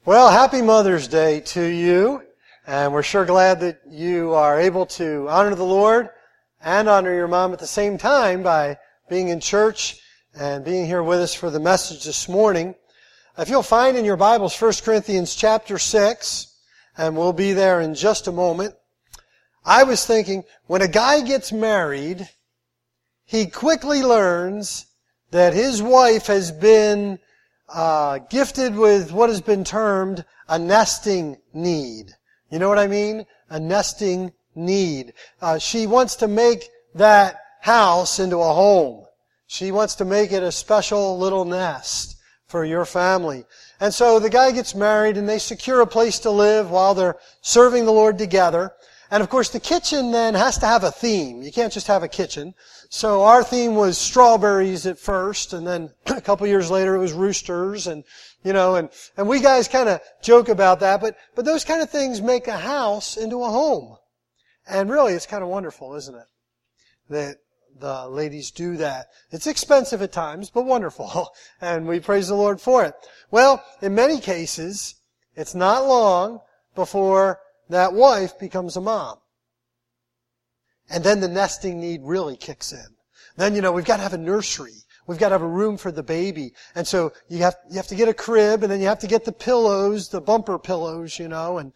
Well, happy Mother's Day to you, and we're sure glad that you are able to honor the Lord and honor your mom at the same time by being in church and being here with us for the message this morning. If you'll find in your Bibles 1 Corinthians chapter 6, and we'll be there in just a moment. I was thinking, when a guy gets married, he quickly learns that his wife has been gifted with what has been termed a nesting need. You know what I mean? A nesting need. She wants to make that house into a home. She wants to make it a special little nest for your family. And so the guy gets married and they secure a place to live while they're serving the Lord together. And of course the kitchen then has to have a theme. You can't just have a kitchen. So our theme was strawberries at first, and then a couple years later it was roosters, and we guys kind of joke about that, but those kind of things make a house into a home. And really it's kind of wonderful, isn't it? That the ladies do that. It's expensive at times, but wonderful. And we praise the Lord for it. Well, in many cases, it's not long before that wife becomes a mom. And then the nesting need really kicks in. Then, we've got to have a nursery. We've got to have a room for the baby. And so you have to get a crib, and then you have to get the pillows, the bumper pillows, and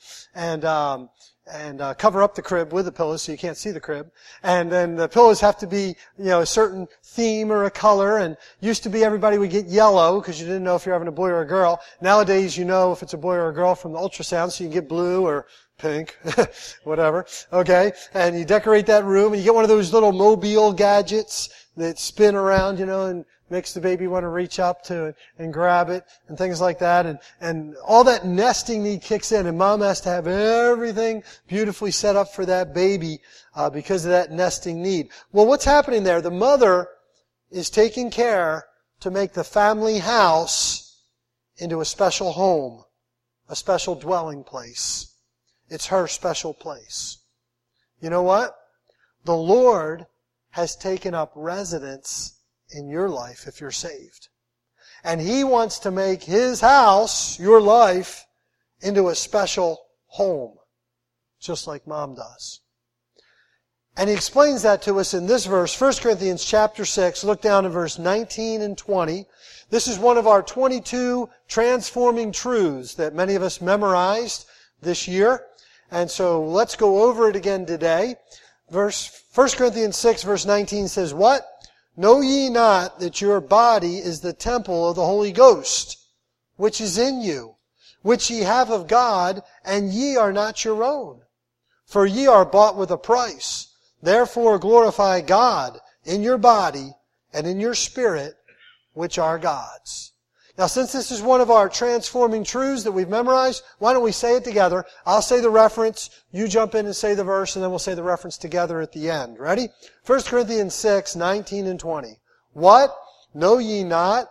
cover up the crib with the pillows so you can't see the crib. And then the pillows have to be, a certain theme or a color. And used to be everybody would get yellow because you didn't know if you're having a boy or a girl. Nowadays, you know if it's a boy or a girl from the ultrasound, so you can get blue or pink, whatever, okay? And you decorate that room, and you get one of those little mobile gadgets that spin around, and makes the baby want to reach up to and grab it, and things like that. And all that nesting need kicks in, and mom has to have everything beautifully set up for that baby because of that nesting need. Well, what's happening there? The mother is taking care to make the family house into a special home, a special dwelling place. It's her special place. You know what? The Lord has taken up residence in your life if you're saved. And He wants to make His house, your life, into a special home, just like Mom does. And He explains that to us in this verse, 1 Corinthians chapter 6. Look down at verse 19 and 20. This is one of our 22 transforming truths that many of us memorized this year. And so let's go over it again today. 1 Corinthians 6 verse 19 says, what? Know ye not that your body is the temple of the Holy Ghost, which is in you, which ye have of God, and ye are not your own? For ye are bought with a price. Therefore glorify God in your body and in your spirit, which are God's. Now, since this is one of our transforming truths that we've memorized, why don't we say it together? I'll say the reference, you jump in and say the verse, and then we'll say the reference together at the end. Ready? 1 Corinthians 6, 19 and 20. What? Know ye not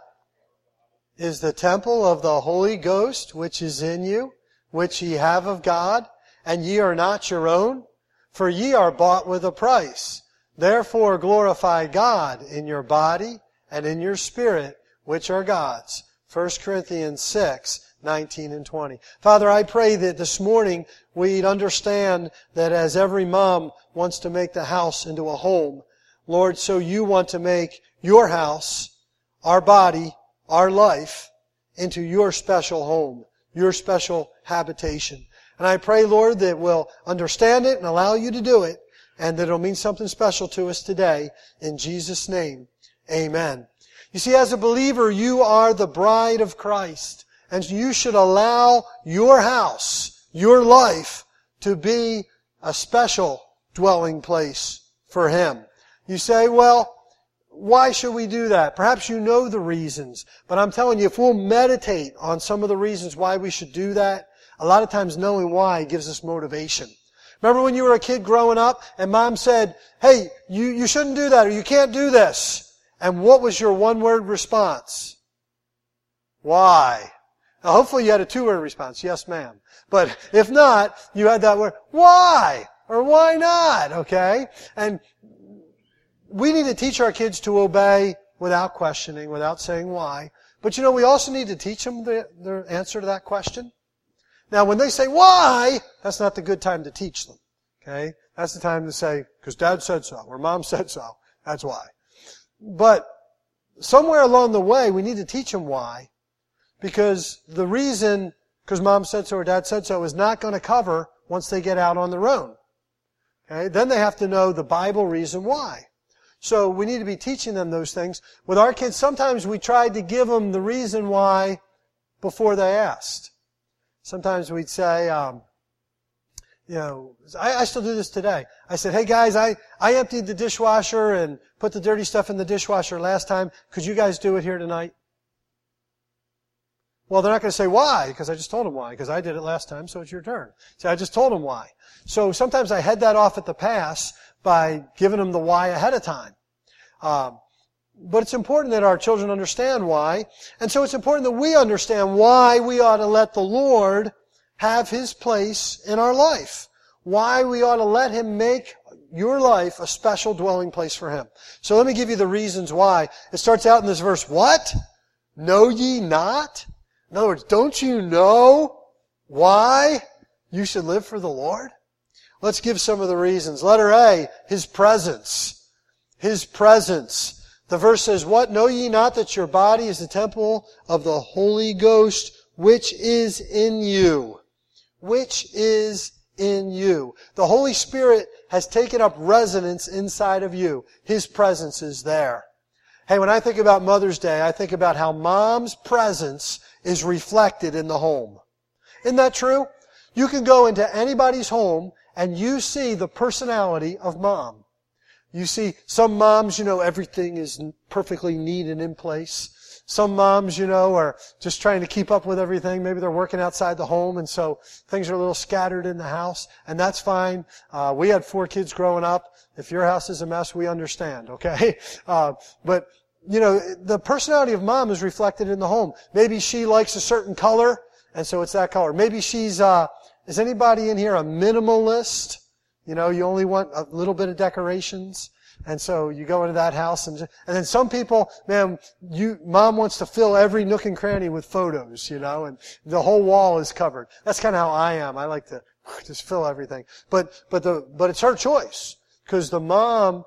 is the temple of the Holy Ghost, which is in you, which ye have of God, and ye are not your own? For ye are bought with a price. Therefore glorify God in your body and in your spirit, which are God's. 1 Corinthians 6, 19 and 20. Father, I pray that this morning we'd understand that as every mom wants to make the house into a home, Lord, so you want to make your house, our body, our life, into your special home, your special habitation. And I pray, Lord, that we'll understand it and allow you to do it, and that it'll mean something special to us today. In Jesus' name, amen. You see, as a believer, you are the bride of Christ, and you should allow your house, your life, to be a special dwelling place for Him. You say, well, why should we do that? Perhaps you know the reasons, but I'm telling you, if we'll meditate on some of the reasons why we should do that, a lot of times knowing why gives us motivation. Remember when you were a kid growing up, and Mom said, hey, you shouldn't do that, or you can't do this. And what was your one-word response? Why? Now, hopefully you had a two-word response. Yes, ma'am. But if not, you had that word, why? Or why not? Okay? And we need to teach our kids to obey without questioning, without saying why. But we also need to teach them the answer to that question. Now, when they say, why? That's not the good time to teach them. Okay? That's the time to say, because Dad said so, or Mom said so. That's why. But somewhere along the way, we need to teach them why. Because the reason, because Mom said so or Dad said so, is not going to cover once they get out on their own. Okay? Then they have to know the Bible reason why. So we need to be teaching them those things. With our kids, sometimes we tried to give them the reason why before they asked. Sometimes we'd say, I still do this today. I said, hey guys, I emptied the dishwasher and put the dirty stuff in the dishwasher last time. Could you guys do it here tonight? Well, they're not going to say why, because I just told them why, because I did it last time, so it's your turn. So I just told them why. So sometimes I head that off at the pass by giving them the why ahead of time. But it's important that our children understand why. And so it's important that we understand why we ought to let the Lord have His place in our life. Why we ought to let Him make your life a special dwelling place for Him. So let me give you the reasons why. It starts out in this verse, what? Know ye not? In other words, don't you know why you should live for the Lord? Let's give some of the reasons. Letter A, His presence. His presence. The verse says, what? Know ye not that your body is the temple of the Holy Ghost, which is in you? Which is in you. The Holy Spirit has taken up residence inside of you. His presence is there. Hey, when I think about Mother's Day, I think about how Mom's presence is reflected in the home. Isn't that true? You can go into anybody's home and you see the personality of Mom. You see some moms, everything is perfectly neat and in place. Some moms, are just trying to keep up with everything. Maybe they're working outside the home, and so things are a little scattered in the house, and that's fine. We had 4 kids growing up. If your house is a mess, we understand, okay? But the personality of Mom is reflected in the home. Maybe she likes a certain color, and so it's that color. Maybe she's, is anybody in here a minimalist? You only want a little bit of decorations. And so you go into that house and then some people, man, Mom wants to fill every nook and cranny with photos, and the whole wall is covered. That's kind of how I am. I like to just fill everything. But it's her choice. Because the mom,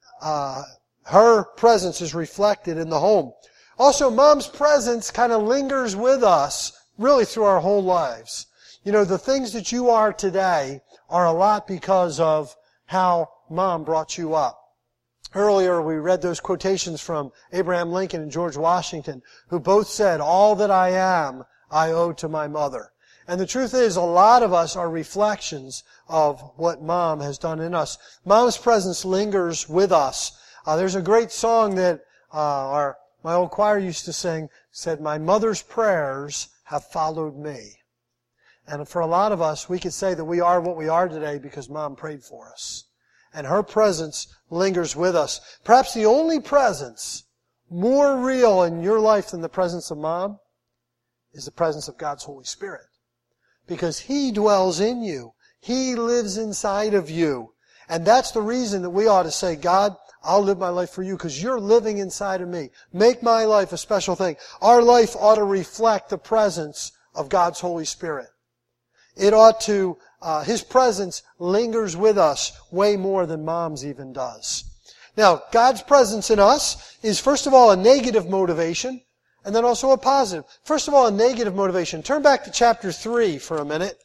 her presence is reflected in the home. Also, Mom's presence kind of lingers with us really through our whole lives. The things that you are today are a lot because of how Mom brought you up. Earlier, we read those quotations from Abraham Lincoln and George Washington, who both said, all that I am, I owe to my mother. And the truth is, a lot of us are reflections of what Mom has done in us. Mom's presence lingers with us. There's a great song that my old choir used to sing, said, my mother's prayers have followed me. And for a lot of us, we could say that we are what we are today because Mom prayed for us. And her presence lingers with us. Perhaps the only presence more real in your life than the presence of Mom is the presence of God's Holy Spirit. Because He dwells in you. He lives inside of you. And that's the reason that we ought to say, God, I'll live my life for you because you're living inside of me. Make my life a special thing. Our life ought to reflect the presence of God's Holy Spirit. It ought to, His presence lingers with us way more than Mom's even does. Now, God's presence in us is first of all a negative motivation and then also a positive. First of all, a negative motivation. Turn back to chapter 3 for a minute.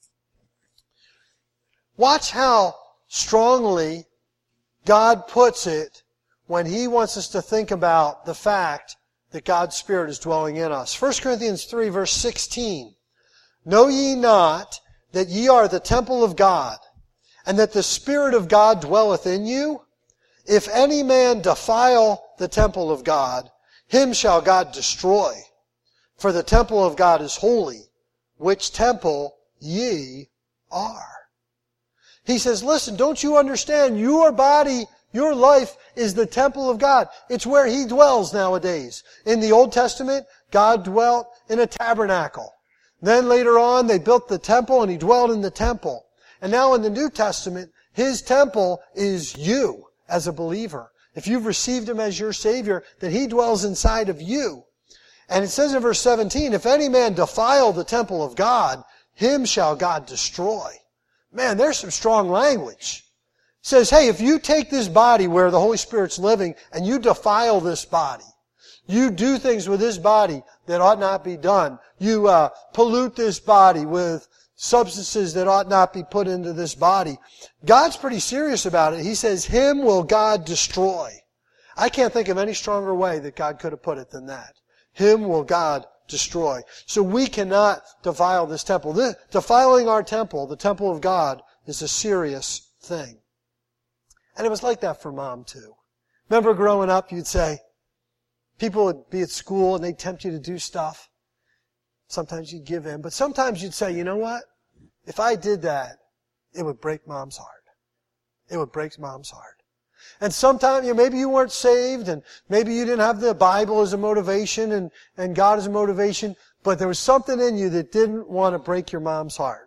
Watch how strongly God puts it when He wants us to think about the fact that God's Spirit is dwelling in us. 1 Corinthians 3 verse 16. Know ye not that ye are the temple of God, and that the Spirit of God dwelleth in you? If any man defile the temple of God, him shall God destroy. For the temple of God is holy, which temple ye are. He says, listen, don't you understand? Your body, your life is the temple of God. It's where He dwells nowadays. In the Old Testament, God dwelt in a tabernacle. Then later on, they built the temple and He dwelled in the temple. And now in the New Testament, His temple is you as a believer. If you've received Him as your Savior, then He dwells inside of you. And it says in verse 17, if any man defile the temple of God, him shall God destroy. Man, there's some strong language. It says, hey, if you take this body where the Holy Spirit's living and you defile this body, you do things with this body that ought not be done. You pollute this body with substances that ought not be put into this body. God's pretty serious about it. He says, him will God destroy. I can't think of any stronger way that God could have put it than that. Him will God destroy. So we cannot defile this temple. Defiling our temple, the temple of God, is a serious thing. And it was like that for Mom too. Remember growing up, you'd say, people would be at school and they'd tempt you to do stuff. Sometimes you'd give in, but sometimes you'd say, you know what? If I did that, it would break Mom's heart. It would break Mom's heart. And sometimes, maybe you weren't saved and maybe you didn't have the Bible as a motivation and God as a motivation, but there was something in you that didn't want to break your mom's heart.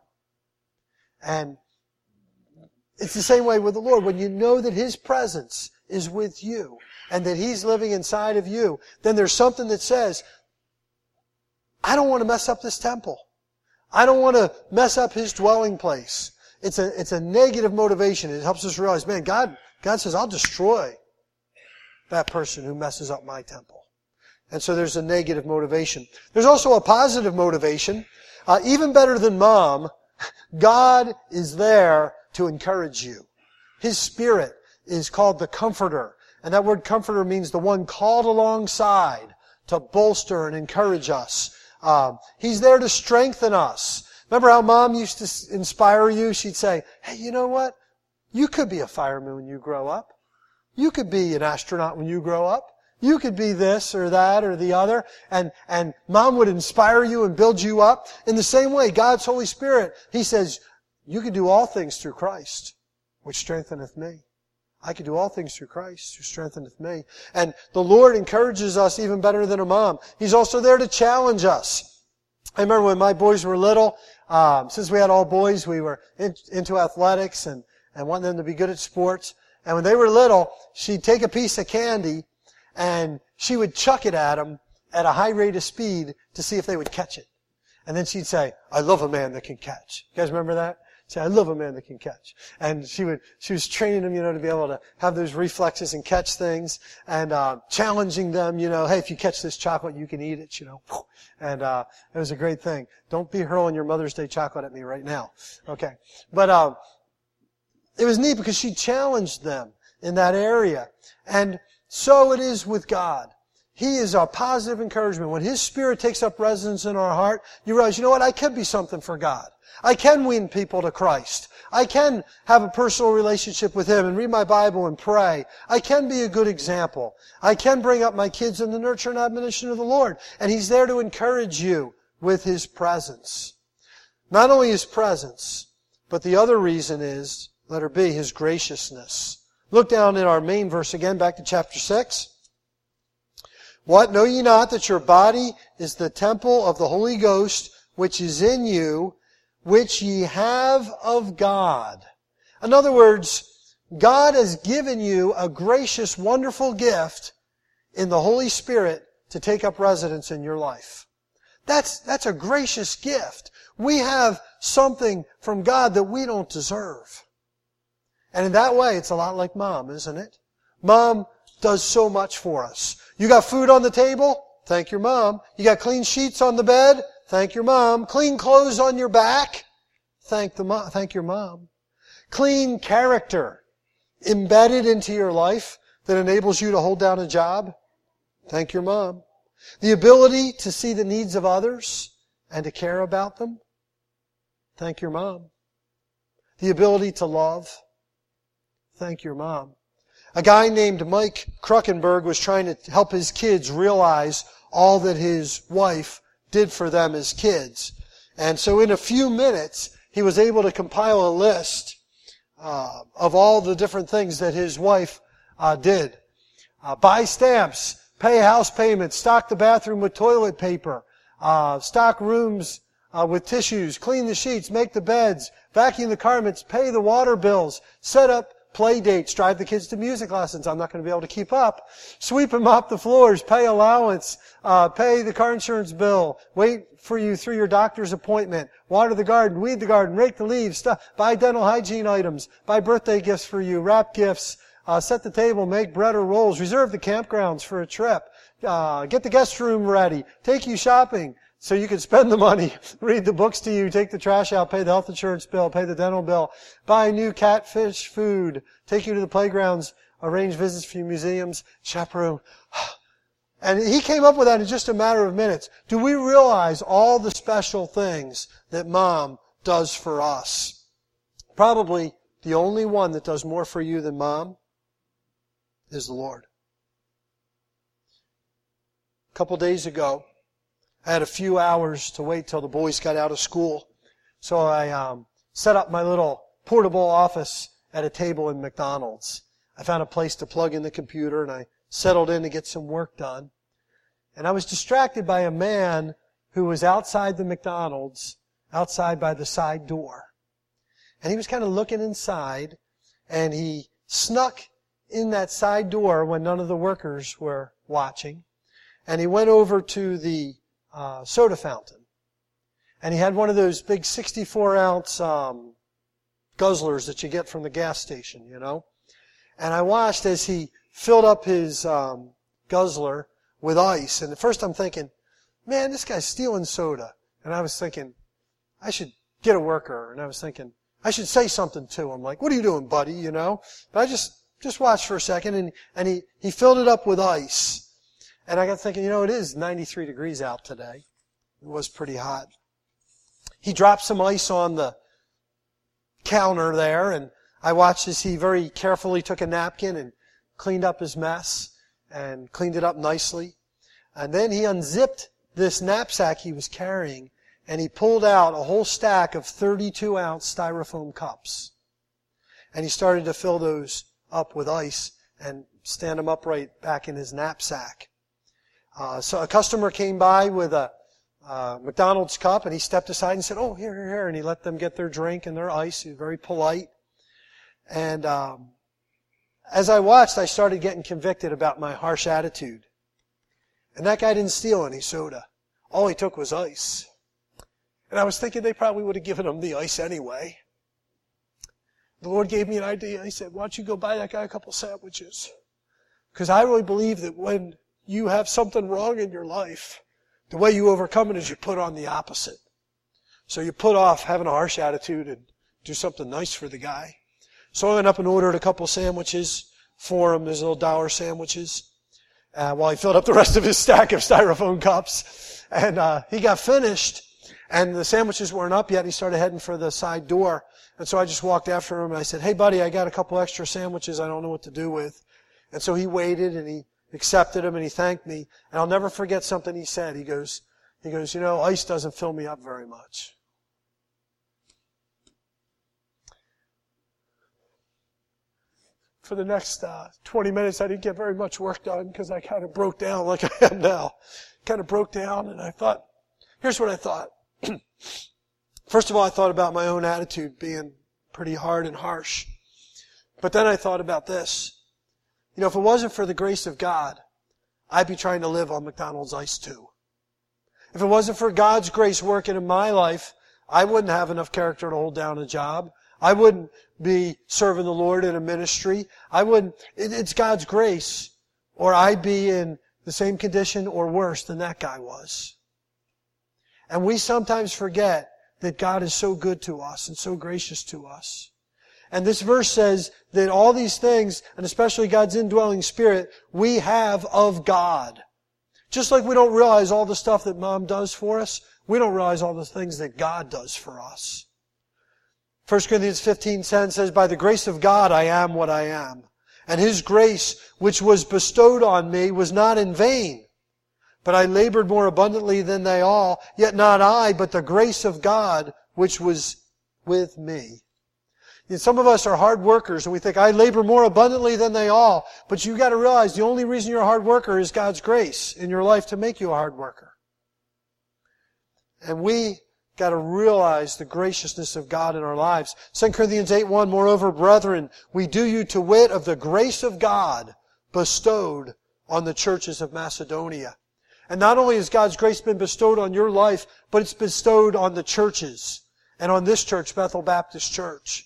And it's the same way with the Lord. When you know that His presence is with you and that He's living inside of you, then there's something that says, I don't want to mess up this temple. I don't want to mess up His dwelling place. It's a negative motivation. It helps us realize, man, God says, I'll destroy that person who messes up my temple. And so there's a negative motivation. There's also a positive motivation. Even better than Mom, God is there to encourage you. His Spirit is called the Comforter. And that word comforter means the one called alongside to bolster and encourage us. He's there to strengthen us. Remember how Mom used to inspire you? She'd say, hey, you know what? You could be a fireman when you grow up. You could be an astronaut when you grow up. You could be this or that or the other. And Mom would inspire you and build you up. In the same way, God's Holy Spirit, He says, you can do all things through Christ, which strengtheneth me. I can do all things through Christ, who strengtheneth me. And the Lord encourages us even better than a mom. He's also there to challenge us. I remember when my boys were little, since we had all boys, we were into athletics and wanted them to be good at sports. And when they were little, she'd take a piece of candy and she would chuck it at them at a high rate of speed to see if they would catch it. And then she'd say, I love a man that can catch. You guys remember that? Say, I love a man that can catch. And she was training them, to be able to have those reflexes and catch things and, challenging them, hey, if you catch this chocolate, you can eat it, And, it was a great thing. Don't be hurling your Mother's Day chocolate at me right now. Okay. But, it was neat because she challenged them in that area. And so it is with God. He is our positive encouragement. When His Spirit takes up residence in our heart, you realize, you know what? I can be something for God. I can win people to Christ. I can have a personal relationship with Him and read my Bible and pray. I can be a good example. I can bring up my kids in the nurture and admonition of the Lord. And He's there to encourage you with His presence. Not only His presence, but the other reason is, letter B, His graciousness. Look down in our main verse again, back to chapter 6. What? Know ye not that your body is the temple of the Holy Ghost, which is in you, which ye have of God. In other words, God has given you a gracious, wonderful gift in the Holy Spirit to take up residence in your life. That's a gracious gift. We have something from God that we don't deserve. And in that way, it's a lot like Mom, isn't it? Mom does so much for us. You got food on the table? Thank your mom. You got clean sheets on the bed? Thank your mom. Clean clothes on your back? Thank your mom. Clean character embedded into your life that enables you to hold down a job? Thank your mom. The ability to see the needs of others and to care about them? Thank your mom. The ability to love? Thank your mom. A guy named Mike Kruckenberg was trying to help his kids realize all that his wife did for them as kids. And so in a few minutes, he was able to compile a list of all the different things that his wife did. Buy stamps, pay house payments, stock the bathroom with toilet paper, stock rooms with tissues, clean the sheets, make the beds, vacuum the carpets, pay the water bills, set up play dates, drive the kids to music lessons. I'm not going to be able to keep up. Sweep and mop the floors, pay allowance, pay the car insurance bill, wait for you through your doctor's appointment, water the garden, weed the garden, rake the leaves, buy dental hygiene items, buy birthday gifts for you, wrap gifts, set the table, make bread or rolls, reserve the campgrounds for a trip, get the guest room ready, take you shopping so you can spend the money, read the books to you, take the trash out, pay the health insurance bill, pay the dental bill, buy new catfish food, take you to the playgrounds, arrange visits for your museums, chaperone. And he came up with that in just a matter of minutes. Do we realize all the special things that Mom does for us? Probably the only one that does more for you than Mom is the Lord. A couple days ago, I had a few hours to wait till the boys got out of school. So I set up my little portable office at a table in McDonald's. I found a place to plug in the computer and I settled in to get some work done. And I was distracted by a man who was outside the McDonald's, outside by the side door. And he was kind of looking inside, and he snuck in that side door when none of the workers were watching. And he went over to the soda fountain. And he had one of those big 64-ounce guzzlers that you get from the gas station, you know. And I watched as he filled up his guzzler with ice. And at first I'm thinking, man, this guy's stealing soda. And I was thinking, I should get a worker. And I was thinking, I should say something to him, like, what are you doing, buddy, you know? But I just watched for a second, and he filled it up with ice. And I got thinking, you know, it is 93 degrees out today. It was pretty hot. He dropped some ice on the counter there, and I watched as he very carefully took a napkin and cleaned up his mess and cleaned it up nicely. And then he unzipped this knapsack he was carrying, and he pulled out a whole stack of 32-ounce styrofoam cups. And he started to fill those up with ice and stand them upright back in his knapsack. So a customer came by with a McDonald's cup, and he stepped aside and said, oh, here, and he let them get their drink and their ice. He was very polite. And as I watched, I started getting convicted about my harsh attitude. And that guy didn't steal any soda. All he took was ice. And I was thinking they probably would have given him the ice anyway. The Lord gave me an idea. He said, why don't you go buy that guy a couple sandwiches? Because I really believe that when you have something wrong in your life, the way you overcome it is you put on the opposite. So you put off having a harsh attitude and do something nice for the guy. So I went up and ordered a couple sandwiches for him, those little dollar sandwiches, while he filled up the rest of his stack of styrofoam cups. And he got finished, and the sandwiches weren't up yet. He started heading for the side door. And so I just walked after him, and I said, hey, buddy, I got a couple extra sandwiches I don't know what to do with. And so he waited, and he accepted them, and he thanked me. And I'll never forget something he said. He goes, you know, ice doesn't fill me up very much. For the next 20 minutes, I didn't get very much work done because I kind of broke down like I am now. Kind of broke down, and I thought, here's what I thought. First of all, I thought about my own attitude being pretty hard and harsh. But then I thought about this. You know, if it wasn't for the grace of God, I'd be trying to live on McDonald's ice too. If it wasn't for God's grace working in my life, I wouldn't have enough character to hold down a job. I wouldn't be serving the Lord in a ministry. It's God's grace, or I'd be in the same condition or worse than that guy was. And we sometimes forget that God is so good to us and so gracious to us. And this verse says that all these things, and especially God's indwelling Spirit, we have of God. Just like we don't realize all the stuff that Mom does for us, we don't realize all the things that God does for us. 1 Corinthians 15:10 says, by the grace of God I am what I am. And His grace, which was bestowed on me, was not in vain. But I labored more abundantly than they all, yet not I, but the grace of God, which was with me. And some of us are hard workers, and we think, I labor more abundantly than they all. But you've got to realize the only reason you're a hard worker is God's grace in your life to make you a hard worker. And we got to realize the graciousness of God in our lives. 2 Corinthians 8:1, moreover, brethren, we do you to wit of the grace of God bestowed on the churches of Macedonia. And not only has God's grace been bestowed on your life, but it's bestowed on the churches and on this church, Bethel Baptist Church.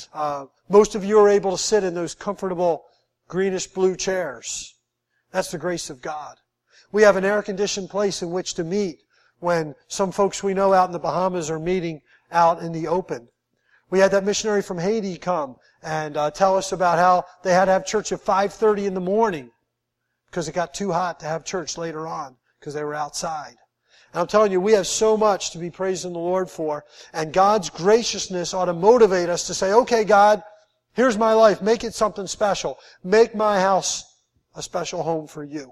Most of you are able to sit in those comfortable greenish-blue chairs. That's the grace of God. We have an air-conditioned place in which to meet when some folks we know out in the Bahamas are meeting out in the open. We had that missionary from Haiti come and tell us about how they had to have church at 5:30 in the morning because it got too hot to have church later on because they were outside. And I'm telling you, we have so much to be praising the Lord for, and God's graciousness ought to motivate us to say, okay, God, here's my life. Make it something special. Make my house a special home for you.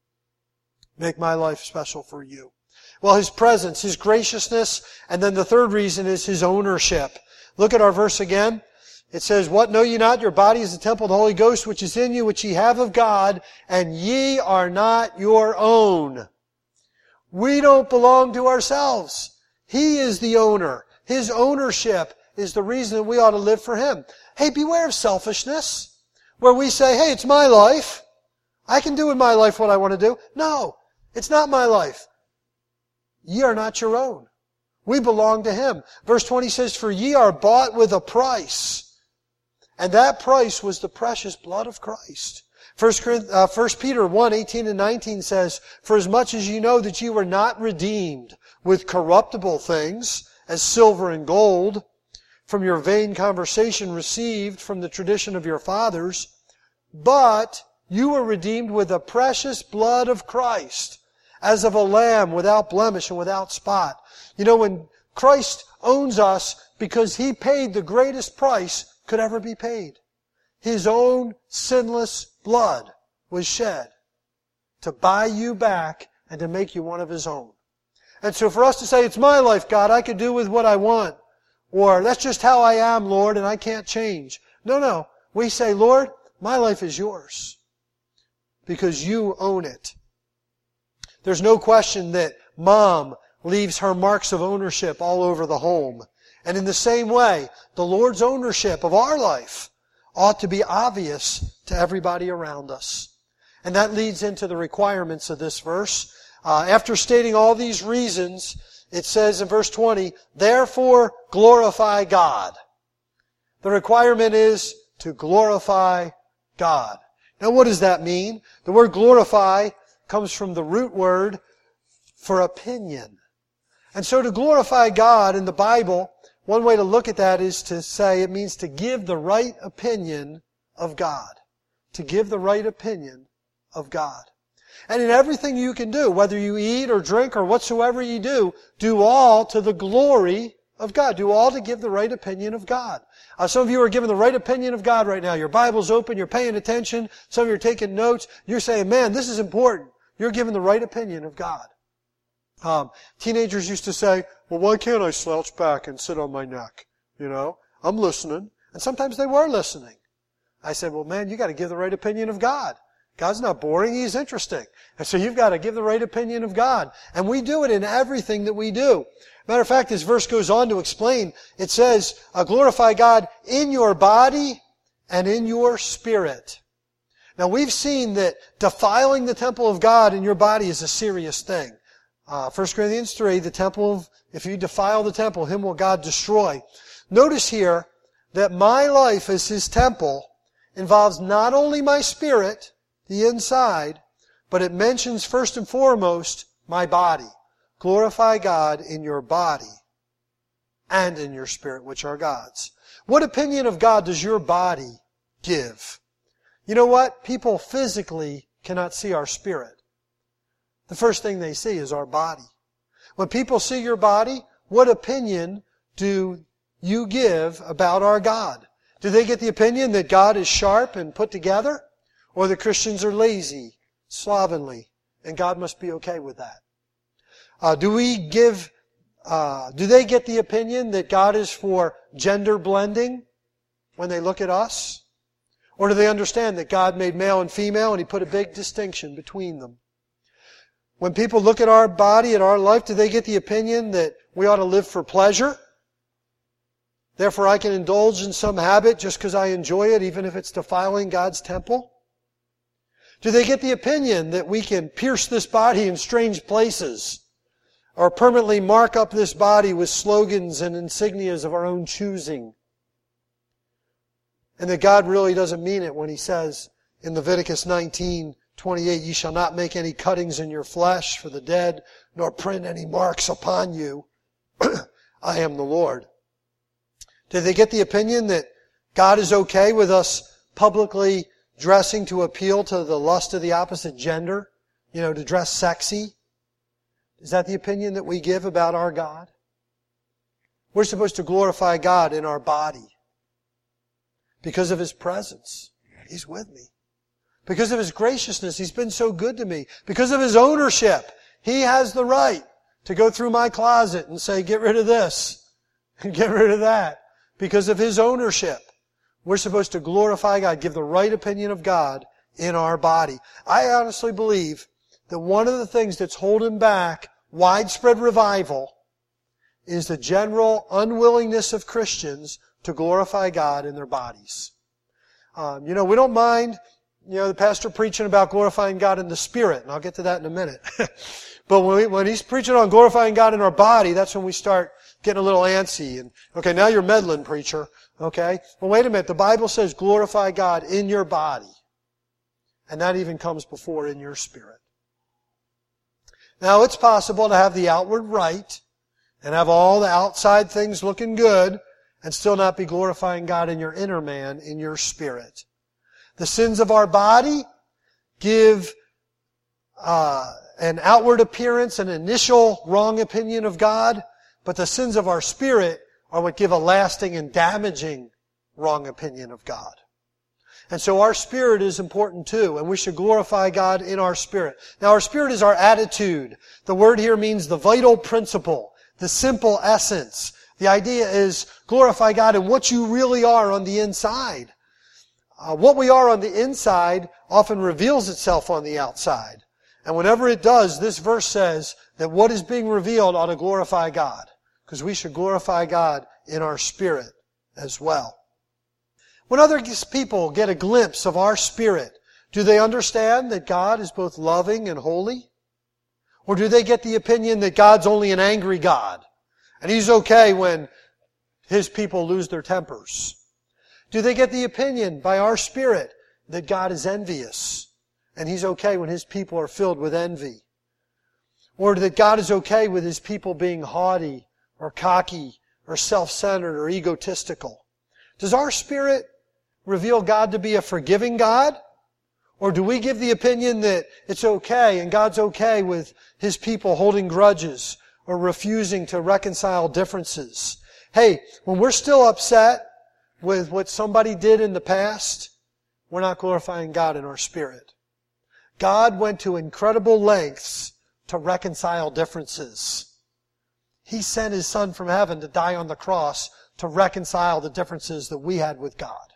Make my life special for you. Well, His presence, His graciousness, and then the third reason is His ownership. Look at our verse again. It says, what know ye not? Your body is the temple of the Holy Ghost, which is in you, which ye have of God, and ye are not your own. We don't belong to ourselves. He is the owner. His ownership is the reason that we ought to live for Him. Hey, beware of selfishness, where we say, hey, it's my life. I can do in my life what I want to do. No, it's not my life. Ye are not your own. We belong to Him. Verse 20 says, for ye are bought with a price. And that price was the precious blood of Christ. 1 Peter 1:18 and 19 says, for as much as ye know that ye were not redeemed with corruptible things, as silver and gold, from your vain conversation received from the tradition of your fathers, but you were redeemed with the precious blood of Christ, as of a lamb without blemish and without spot. You know, when Christ owns us because He paid the greatest price could ever be paid. His own sinless blood was shed to buy you back and to make you one of His own. And so for us to say, it's my life, God, I could do with what I want, or that's just how I am, Lord, and I can't change. No. We say, Lord, my life is yours because you own it. There's no question that Mom leaves her marks of ownership all over the home. And in the same way, the Lord's ownership of our life ought to be obvious to everybody around us. And that leads into the requirements of this verse. After stating all these reasons, it says in verse 20, therefore glorify God. The requirement is to glorify God. Now what does that mean? The word glorify comes from the root word for opinion. And so to glorify God in the Bible, one way to look at that is to say it means to give the right opinion of God. To give the right opinion of God. And in everything you can do, whether you eat or drink or whatsoever you do all to the glory of God. Do all to give the right opinion of God. Some of you are giving the right opinion of God right now. Your Bible's open, you're paying attention, some of you are taking notes. You're saying, man, this is important. You're giving the right opinion of God. Teenagers used to say, well, why can't I slouch back and sit on my neck? You know, I'm listening. And sometimes they were listening. I said, well, man, you got to give the right opinion of God. God's not boring, He's interesting. And so you've got to give the right opinion of God. And we do it in everything that we do. Matter of fact, this verse goes on to explain. It says, glorify God in your body and in your spirit. Now we've seen that defiling the temple of God in your body is a serious thing. 1 Corinthians 3, if you defile the temple, Him will God destroy. Notice here that my life as His temple involves not only my spirit, the inside, but it mentions first and foremost my body. Glorify God in your body and in your spirit, which are God's. What opinion of God does your body give? You know what? People physically cannot see our spirit. The first thing they see is our body. When people see your body, what opinion do you give about our God? Do they get the opinion that God is sharp and put together? Or the Christians are lazy, slovenly, and God must be okay with that? Do they get the opinion that God is for gender blending when they look at us? Or do they understand that God made male and female and He put a big distinction between them? When people look at our body, at our life, do they get the opinion that we ought to live for pleasure? Therefore, I can indulge in some habit just because I enjoy it, even if it's defiling God's temple? Do they get the opinion that we can pierce this body in strange places, or permanently mark up this body with slogans and insignias of our own choosing? And that God really doesn't mean it when He says in Leviticus 19:28, "Ye shall not make any cuttings in your flesh for the dead, nor print any marks upon you. I am the Lord." Do they get the opinion that God is okay with us publicly dressing to appeal to the lust of the opposite gender? To dress sexy? Is that the opinion that we give about our God? We're supposed to glorify God in our body because of His presence. He's with me. Because of His graciousness, He's been so good to me. Because of His ownership, He has the right to go through my closet and say, get rid of this and get rid of that. Because of His ownership, we're supposed to glorify God, give the right opinion of God in our body. I honestly believe that one of the things that's holding back widespread revival is the general unwillingness of Christians to glorify God in their bodies. We don't mind, the pastor preaching about glorifying God in the Spirit, and I'll get to that in a minute. But when he's preaching on glorifying God in our body, that's when we start getting a little antsy. And, okay, now you're meddling, preacher. Okay? Well, wait a minute. The Bible says glorify God in your body. And that even comes before in your spirit. Now, it's possible to have the outward rite and have all the outside things looking good and still not be glorifying God in your inner man, in your spirit. The sins of our body give an outward appearance, an initial wrong opinion of God, but the sins of our spirit are what give a lasting and damaging wrong opinion of God. And so our spirit is important too, and we should glorify God in our spirit. Now our spirit is our attitude. The word here means the vital principle, the simple essence. The idea is glorify God in what you really are on the inside. What we are on the inside often reveals itself on the outside. And whenever it does, this verse says that what is being revealed ought to glorify God, because we should glorify God in our spirit as well. When other people get a glimpse of our spirit, do they understand that God is both loving and holy? Or do they get the opinion that God's only an angry God, and He's okay when His people lose their tempers? Do they get the opinion by our spirit that God is envious, and He's okay when His people are filled with envy? Or that God is okay with His people being haughty or cocky or self-centered or egotistical? Does our spirit reveal God to be a forgiving God? Or do we give the opinion that it's okay and God's okay with His people holding grudges or refusing to reconcile differences? Hey, when we're still upset with what somebody did in the past, we're not glorifying God in our spirit. God went to incredible lengths to reconcile differences. He sent His Son from heaven to die on the cross to reconcile the differences that we had with God.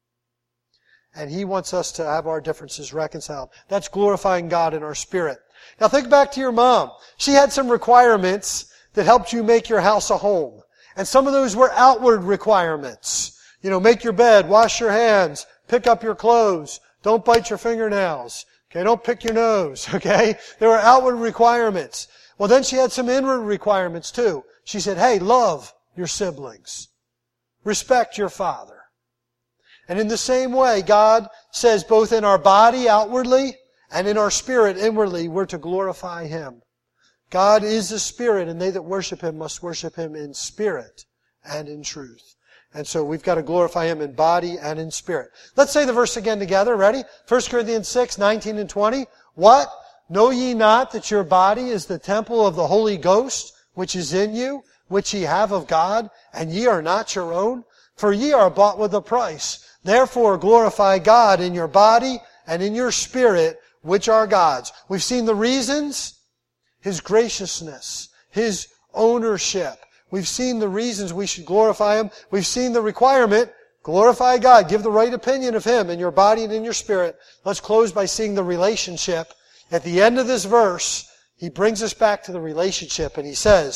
And He wants us to have our differences reconciled. That's glorifying God in our spirit. Now think back to your mom. She had some requirements that helped you make your house a home. And some of those were outward requirements. Make your bed, wash your hands, pick up your clothes, don't bite your fingernails. Okay, don't pick your nose, okay? There were outward requirements. Well, then she had some inward requirements too. She said, hey, love your siblings. Respect your father. And in the same way, God says both in our body outwardly and in our spirit inwardly, we're to glorify Him. God is the Spirit, and they that worship Him must worship Him in spirit and in truth. And so we've got to glorify Him in body and in spirit. Let's say the verse again together. Ready? 1 Corinthians 6, 19 and 20. What? Know ye not that your body is the temple of the Holy Ghost, which is in you, which ye have of God, and ye are not your own? For ye are bought with a price. Therefore glorify God in your body and in your spirit, which are God's. We've seen the reasons, His graciousness, His ownership. We've seen the reasons we should glorify Him. We've seen the requirement, glorify God. Give the right opinion of Him in your body and in your spirit. Let's close by seeing the relationship. At the end of this verse, He brings us back to the relationship and He says,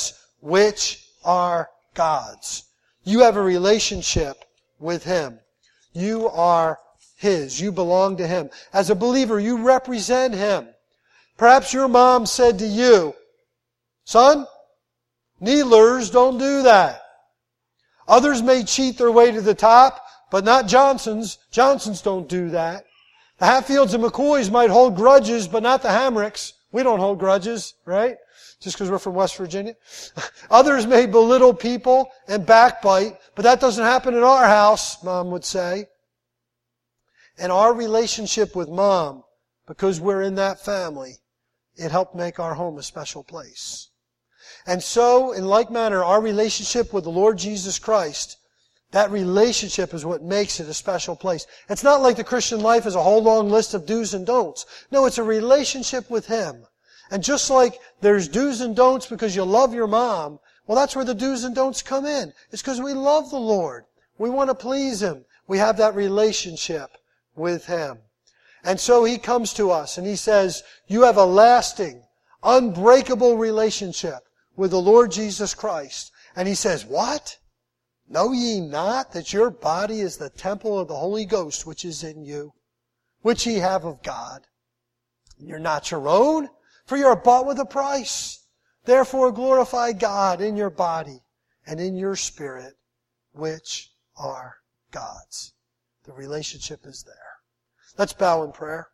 which are God's. You have a relationship with Him. You are His. You belong to Him. As a believer, you represent Him. Perhaps your mom said to you, son, Needlers don't do that. Others may cheat their way to the top, but not Johnsons. Johnsons don't do that. The Hatfields and McCoys might hold grudges, but not the Hamricks. We don't hold grudges, right? Just because we're from West Virginia. Others may belittle people and backbite, but that doesn't happen in our house, Mom would say. And our relationship with Mom, because we're in that family, it helped make our home a special place. And so, in like manner, our relationship with the Lord Jesus Christ, that relationship is what makes it a special place. It's not like the Christian life is a whole long list of do's and don'ts. No, it's a relationship with Him. And just like there's do's and don'ts because you love your mom, well, that's where the do's and don'ts come in. It's because we love the Lord. We want to please Him. We have that relationship with Him. And so He comes to us and He says, you have a lasting, unbreakable relationship with the Lord Jesus Christ. And He says, what? Know ye not that your body is the temple of the Holy Ghost which is in you, which ye have of God? You're not your own, for you are bought with a price. Therefore glorify God in your body and in your spirit, which are God's. The relationship is there. Let's bow in prayer.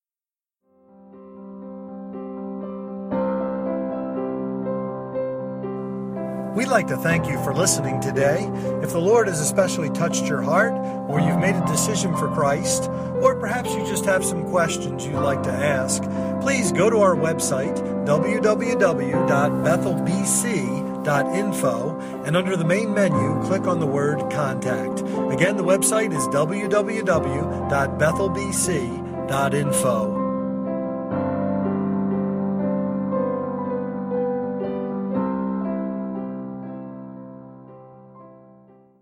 We'd like to thank you for listening today. If the Lord has especially touched your heart, or you've made a decision for Christ, or perhaps you just have some questions you'd like to ask, please go to our website, www.bethelbc.info, and under the main menu, click on the word Contact. Again, the website is www.bethelbc.info.